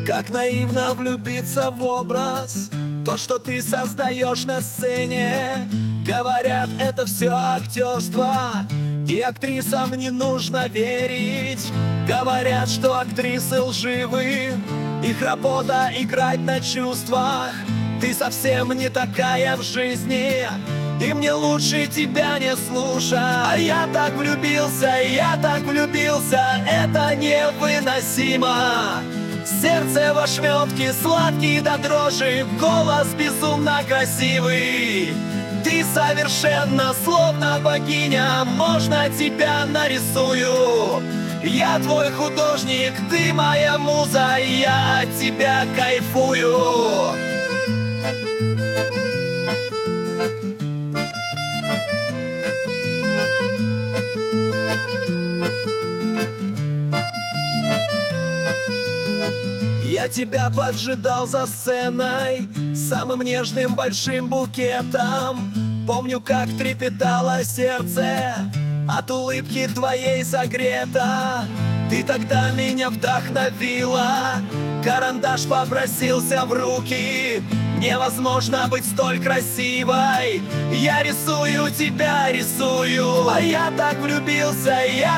Как наивно влюбиться в образ, то, что ты создаешь на сцене. Говорят, это все актерство, и актрисам не нужно верить. Говорят, что актрисы лживы, их работа играть на чувствах. Ты совсем не такая в жизни, и мне лучше тебя не слушать. А я так влюбился, это невыносимо. Сердце в ошметке, сладкий до дрожи, голос безумно красивый. Ты совершенно словно богиня, можно тебя нарисую. Я твой художник, ты моя муза, я от тебя кайфую. Я тебя поджидал за сценой самым нежным большим букетом. Помню, как трепетало сердце от улыбки твоей согрето. Ты тогда меня вдохновила, карандаш попросился в руки. Невозможно быть столь красивой, я рисую тебя, рисую. А я так влюбился,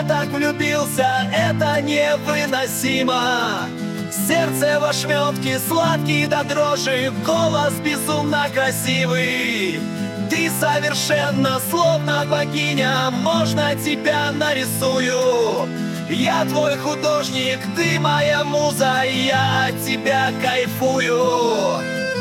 это невыносимо. Сердце в ошметке, сладкий до дрожи, голос безумно красивый. Ты совершенно словно богиня, можно тебя нарисую. Я твой художник, ты моя муза, я от тебя кайфую.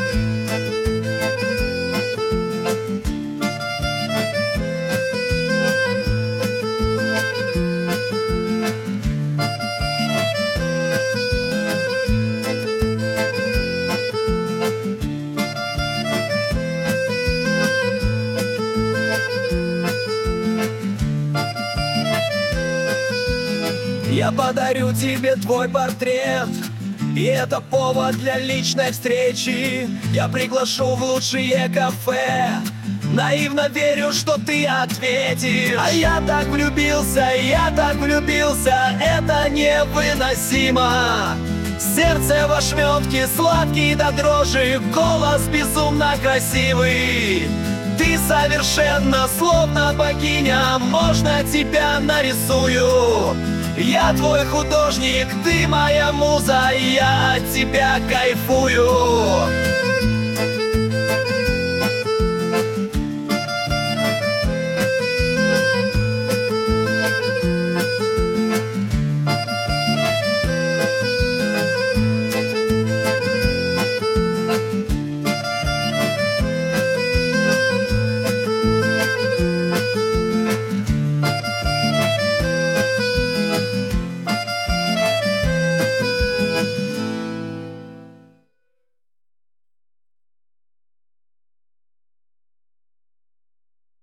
Я подарю тебе твой портрет, и это повод для личной встречи. Я приглашу в лучшее кафе, наивно верю, что ты ответишь. А я так влюбился, это невыносимо. Сердце в ошметке, сладкий до дрожи, голос безумно красивый. Ты совершенно словно богиня, можно тебя нарисую. Я твой художник, ты моя муза, я от тебя кайфую.